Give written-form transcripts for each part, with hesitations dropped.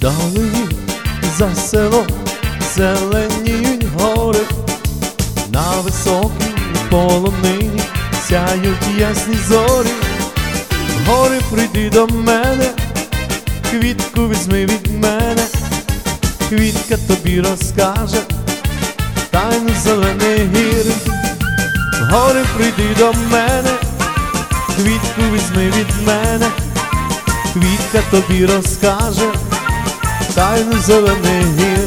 Вдалині за селом зеленіють гори, на високій полонині сяють ясні зорі. Гори, прийди до мене, квітку візьми від мене, квітка тобі розкаже тайну зелених гір. Гори, прийди до мене, квітку візьми від мене, квітка тобі розкаже тайну зелених гір.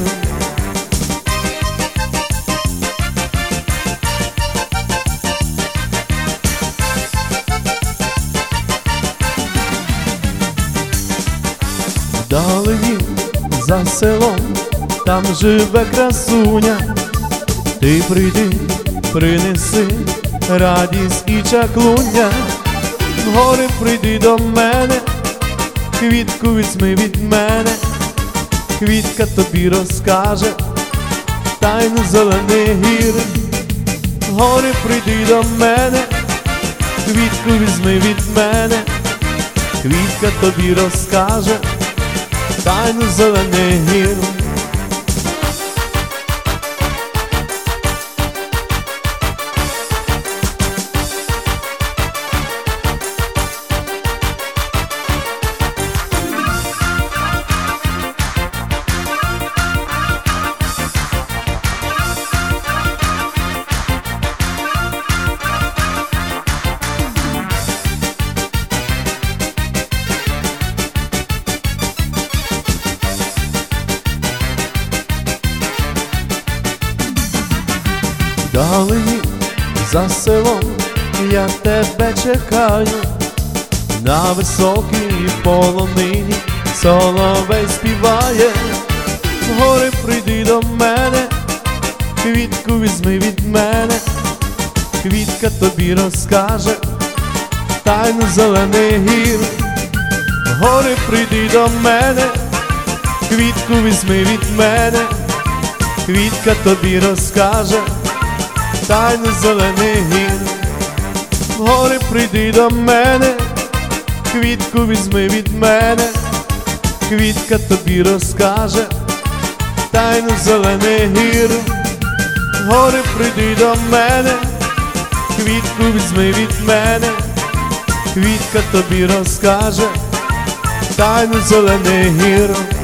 Вдалині за селом там живе красуня, ти прийди, принеси радість і чаклуння. Гори, прийди до мене, квітку візьми від мене, квітка тобі розкаже тайну зелених гір. Гори, прийди до мене, квітку візьми від мене, квітка тобі розкаже тайну зелених гір. Вдалині за селом я тебе чекаю, на високій полонині соловей співає. Гори, прийди до мене, квітку візьми від мене, квітка тобі розкаже тайну зелених гір. Гори, прийди до мене, квітку візьми від мене, квітка тобі розкаже тайну зелених гір. Гори, прийди до мене, квітку візьми від мене, квітка тобі розкаже тайну зелених гір. Гори, прийди до мене, квітку візьми від мене, квітка тобі розкаже тайну зелених гір.